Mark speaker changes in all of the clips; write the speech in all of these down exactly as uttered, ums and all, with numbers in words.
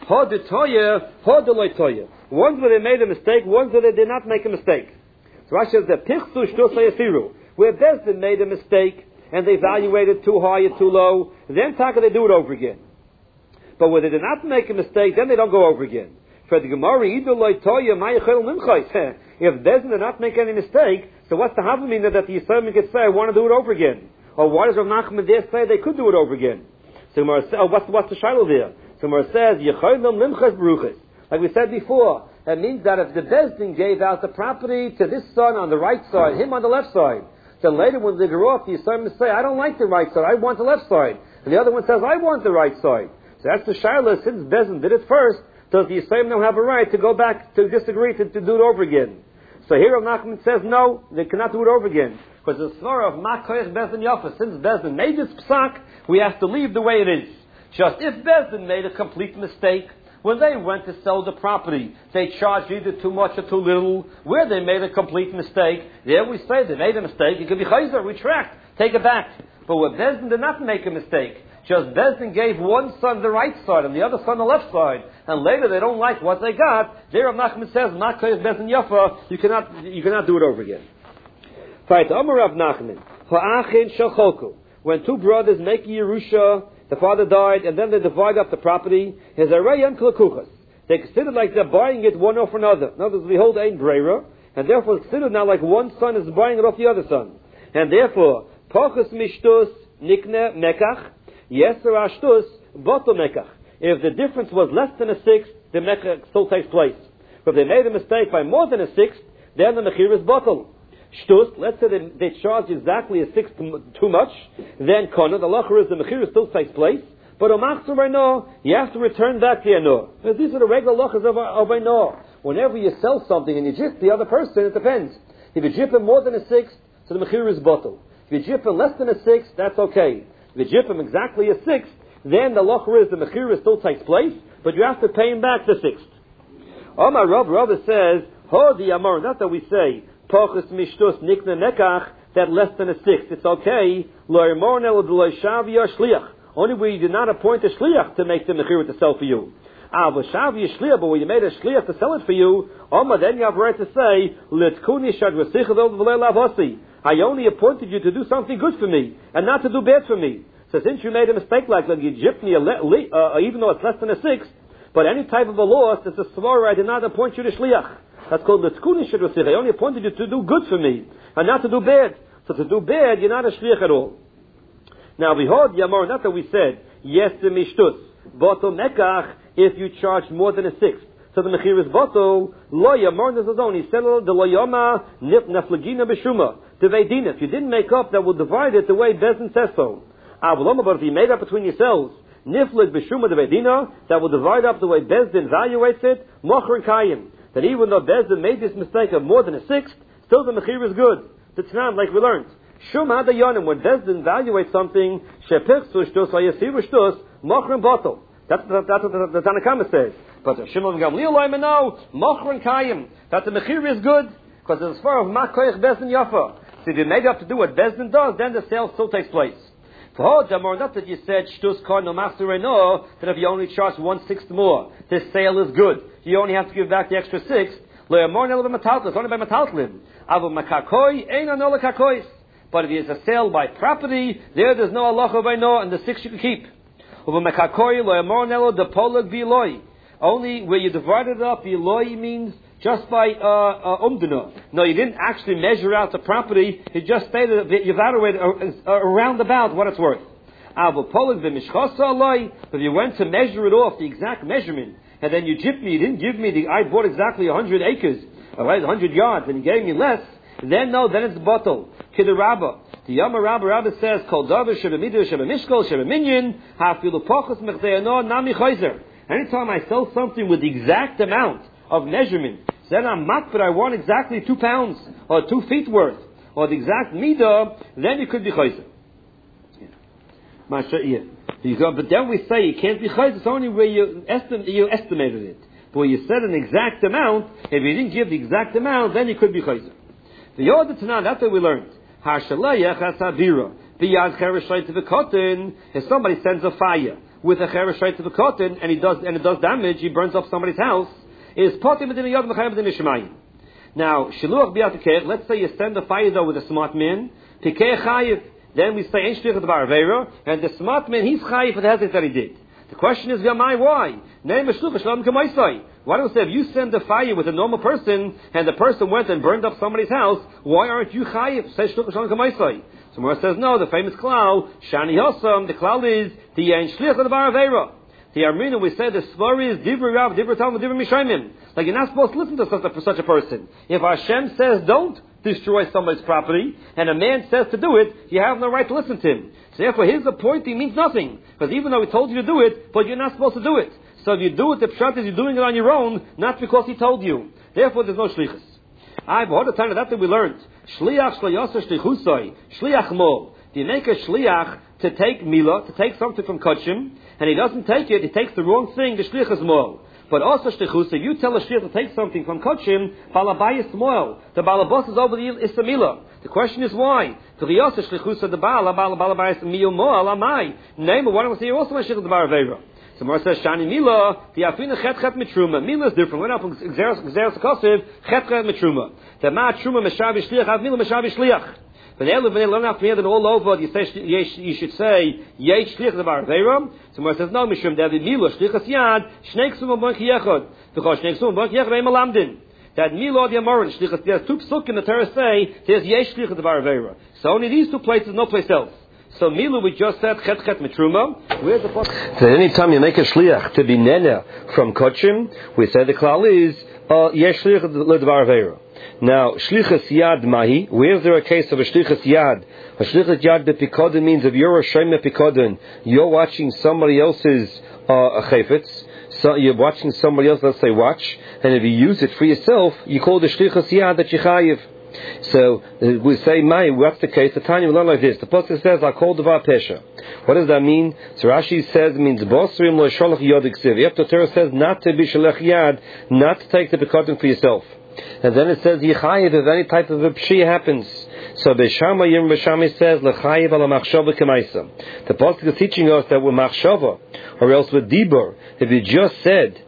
Speaker 1: Hodetoya, Hodoloitoya. Ones where they made a mistake, ones where they did not make a mistake. So Rashi says that Pichsu Shtus Hayasiru, where Bezdin made a mistake and they evaluated too high or too low, then Taka they do it over again. But where they did not make a mistake, then they don't go over again. For the Gemara, if Bezdin did not make any mistake, so what's the Havamina that the Yisraelim could say, I want to do it over again? Or why does Rav Nachman there say they could do it over again? So Gemara says, oh, what's, what's the shiloh there? So Gemara says, Yecholim Limchas Baruchas. Like we said before, that means that if the Bezdin gave out the property to this son on the right side, him on the left side, then later when they grow up, the Yisraelim say, I don't like the right side, I want the left side. And the other one says, I want the right side. So that's the shiloh. Since Bezdin did it first, does the Yisraelim now have a right to go back to disagree to, to do it over again? So here Rav Nachman says no, they cannot do it over again. Because the svara of Makoyach Bezdin Yafa, since Bezdin made this psak, we have to leave the way it is. Just if Bezdin made a complete mistake, when they went to sell the property, they charged either too much or too little, where they made a complete mistake, there we say they made a mistake, it could be chayzer, retract, take it back. But where Bezdin did not make a mistake, just Bezdin gave one son the right side and the other son the left side, and later they don't like what they got, there Rav Nachman says, Makoyach Bezdin Yafa, you cannot, you cannot do it over again. Right, Amar Rav Nachman, Ha'achin Shalchoku, when two brothers make a Yerusha, the father died, and then they divide up the property, his Arayan Klakuchas. They consider like they're buying it one off another. In other words, we hold Ein Breira, and therefore it's considered now like one son is buying it off the other son. And therefore, Pachas Mishtus Nikne Mekach, Yeser Ashtus Boto Mekach. If the difference was less than a sixth, the Mekach still takes place. But if they made a mistake by more than a sixth, then the Mechir is bottled. Shtus, let's say they, they charge exactly a sixth too much, then Kona, the lacher is the Mechir still takes place, but Omachzu Reino, you have to return back to Yano. These are the regular lachers of, of Reino. Whenever you sell something and you jip the other person, it depends. If you jip him more than a sixth, so the Mechir is bottled. If you jip him less than a sixth, that's okay. If you jip him exactly a sixth, then the lacher is the Mechir still takes place, but you have to pay him back the sixth. Omar Rav Rav says, Ho di Amar, not that we say, Pochus mishtus nikne nekach, that less than a sixth, it's okay. Only where you did not appoint a shliach to make the mechir to sell for you. Ah, but shliach, but when you made a shliach to sell it for you, Oma, then you have a right to say, Litkuni shad I only appointed you to do something good for me, and not to do bad for me. So since you made a mistake like that, you gypped me, uh, even though it's less than a sixth, but any type of a loss, it's a svara, I did not appoint you to shliach. That's called Litkuni shad I only appointed you to do good for me, and not to do bad. So to do bad, you're not a shliach at all. Now, behold, Yamar, not that we said, yes, the mishtus, boto mekach, if you charge more than a sixth. So the mechir is boto, lo Yamar nezazon, he said, the lo yoma, neflagina b'shuma, the veidina. If you didn't make up, that will divide it the way Bezdin says so. Avaloma, but if you made up between yourselves, niflag b'shuma the veidina, that will divide up the way Bezdin evaluates it, mocher and kayim. That even though Bezdin made this mistake of more than a sixth, still the mechir is good. The Tanan, like we learned. Shum hadayonim, when Bezdin evaluates something, shepirchsu shtus hayasiru shtus, mochrin bottle. That's what the Tanakama says. But Shimon Gamliel loyman no, mochrin kayim. That the mechir is good, because as far as makoyach Bezdin yafa. So if you made up to do what Bezdin does, then the sale still takes place. For Damar, not that you said shtus kar no machzure no, that if you only charge one sixth more, this sale is good. You only have to give back the extra sixth. Lo yamor nelo b'metaltlis, only by metaltlim. Avo makakoi, ein anol kakois. But if it's a sale by property, there there's no halacha by no, and the six you can keep. Avo makakoi lo yamor nelo de polag biloi. Only where you divided it up, biloi means just by uh, uh, umdana. No, you didn't actually measure out the property. You just stated that you evaluated uh, uh, around about what it's worth. Avo polag v'mishchasa aloi. If you went to measure it off, the exact measurement, and then you gypped me, you didn't give me the, I bought exactly one hundred acres, alright, one hundred yards, and you gave me less, then no, then it's bottle. Kid Rabba. The Yama Rabba Rabba says, Kol Davar Shebemidu Shebemishkol Shebeminyan, Hafilu Pochus Mechdeyano Nami Chayzer. Anytime I sell something with the exact amount of measurement, then I'm mat, but I want exactly two pounds, or two feet worth, or the exact midah, then it could be Chayzer. Yeah. But then we say you can't be chayz, it's only where you, estim- you estimated it. But when you said an exact amount, if you didn't give the exact amount, then you could be chayz. The Yoda Tanah, that's what we learned. If somebody sends a fire, with a cheresh right to the cotton, and he does and it does damage, he burns up somebody's house, is potim medina yad v'chayav medina shemayim. Now, shiluach bi'atikeh, let's say you send a fire though with a smart man, tikeh chayiv, then we say, ein shliach d'bar aveira, and the smart man, he's chayiv for the hezek that he did. The question is, Yamai, why? Why don't we say, if you send a fire with a normal person, and the person went and burned up somebody's house, why aren't you chayiv? Say, shluch shalom kamaisai. So Mora says, no, the famous klal, shani yosam, the klal is, the ein shliach d'bar aveira. The Armina, we said the story is Divri Rav, Divri Talmud, Divri Mishayim. Like you're not supposed to listen to such a, such a person. If Hashem says don't destroy somebody's property, and a man says to do it, you have no right to listen to him. So therefore his appointing means nothing. Because even though he told you to do it, but you're not supposed to do it. So if you do it, the pshat is you're doing it on your own, not because he told you. Therefore there's no shlichus. I've heard the time that we learned. Shliach shlayasa shlichusai. Shliach mol. Do you make a shliach to take milah, to take something from kachim, and he doesn't take it, he takes the wrong thing, the shlich is moel. But also shlichus, if you tell a shlich to take something from kachim, balabayis moel. The balabas is over the isamila. The question is why? To the also shlichus of the bala, balabayis miyul moel, amai. Name, why don't we say you also shlich the bar avera? So Mora says, shani milah, the afina chet chet mitruma. Milah is different. We're not from xeris akosiv, chet chet mitruma. The ma truma meshavi shliach, av milah meshavi shliach. But learn after me that all over you say you should say yesh shlich d'bar avera. So Mora says no, mishum that the milah shlichas yad shnei ksum bank yechad because shnei ksum bank yechad malamdin. That milah the amorin shlichas. There's two psukim in the Torah say there's yesh shlich d'bar avera. So only these two places, no place else. So milah we just said chet chet mitruma. Where's the point? So any time you make a shliach to be nena from kochim, we say the klal is yesh shlich d'bar avera. Now, shlichus yad mahi. Where is there a case of a shlichus yad? A shlichus yad bepikodin means if you're a shem bepikodin, you're watching somebody else's uh, chayfetz. So you're watching somebody else, let's say, watch, and if you use it for yourself, you call the shlichus yad that you chayiv. So uh, we say, "Mai, what's the case?" The Tanya will learn like this. The pasuk says, "I call devar pesha." What does that mean? So Rashi says it means bosrim lo sholach yod iksiv. If the Torah says not to be sholach yad, not to take the bekodim for yourself. And then it says yichayiv if any type of a pshi happens. So Beishama Yirm Beishami says lechayiv ala machshava kemaisa. The pasuk is teaching us that with machshava or else with dibur, if you just said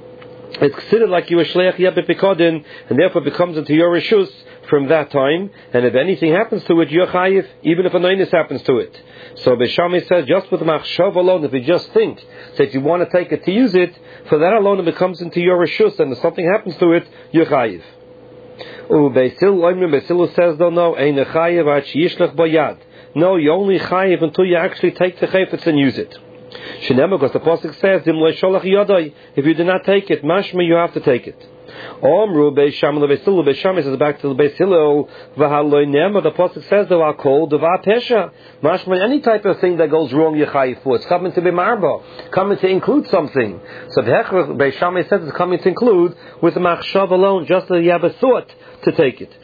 Speaker 1: it's considered like you were shleach yad bepikodin, and therefore becomes into your reshus from that time. And if anything happens to it, you're chayiv, even if a noinus happens to it. So Beishami says just with machshava alone, if you just think that you want to take it to use it, for that alone it becomes into your reshus, and if something happens to it, you're chayiv. Oh, Beisil says though no, ein chayiv ad sheyishlach bayad. No, you only chayiv until you actually take the chayfetz and use it. Shenema, because the pasuk says, "Dim lo sholach yadai." If you do not take it, mashma, you have to take it. Omru Beisham leBeisilu. Beisham says back to the Beisilu. V'haloi nema. The pasuk says though I'll call devar pesha. Mashma, any type of thing that goes wrong, you chayiv for. It's coming to be marba, coming to include something. So Beisham says it's coming to include with the machshav alone, just that you have a thought to take it.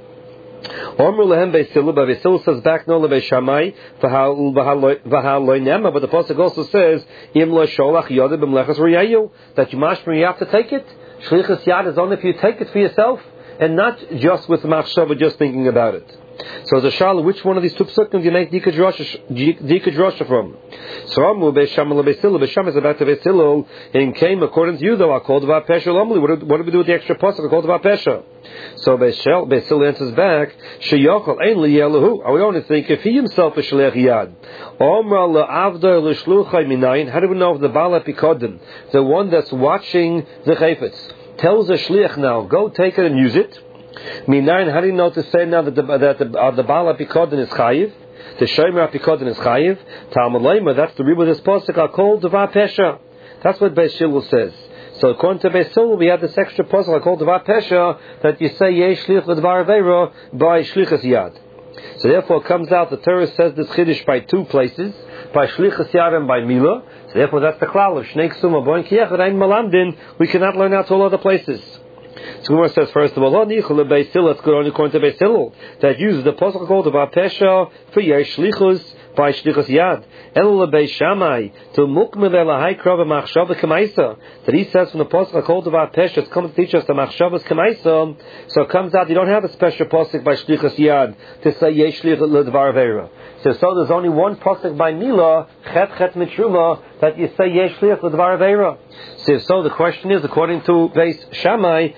Speaker 1: Omru lehem Beisilu, but Beisilu says back no leBeishamai v'haloi nema. But the pasuk also says im lo sholach yodeh b'mlechas riyayu, that you mashma, you have to take it. Shlichus yad is only if you take it for yourself and not just with machshava, just thinking about it. So the shala, which one of these two psukim do you make dika drosha from? So Amu Beisham leBeisilu. Beisham is about to Beisilu and came according to you though I called devar pesha lomli. What do we do with the extra pasuk? I called devar pesha. So Beisilu answers back, Sheyochel ein liyelahu. I would only think if he himself is shliach yad. Omra le'avdar l'shluchai minayin. How do we know if the bala pikodin, the one that's watching the chayfetz, tells the shliach now, go take it and use it? Minayin, how do you know to say now that the that the, uh, the bala pikodin is chayiv? The shomer pikodin is chayiv. Talmud leima, that's the read of this pasuk. I call devar pesha. That's what Beisilu says. So according to Beisilu, we have this extra pasuk called devar pesha that you say yesh shlich l'devar avera by shlichus yad. So therefore, it comes out the Torah says this chiddush by two places, by shlichus yad and by milah. So therefore, that's the klal of shnei ksuma boin kiyechad ein malamdin. We cannot learn out to all other places. So Gemara says first of all, lo nichol leBeisilu. That's good only according to Beisilu that uses the pasuk called devar pesha for yesh shlichus by shlichus yad. Elo lebeis Shammai to mukmil elahai krava machshava kemaisa. That he says from the pasuk called the Vatesh that's come to teach us the machshavas kemaisa. So it comes out you don't have a special pasuk by shlichus yad to say yesh shlich ledvar avera. So so there's only one pasuk by Mila chet chet mitruma that you say yesh shlich ledvar avera. So so the question is according to Beis Shammai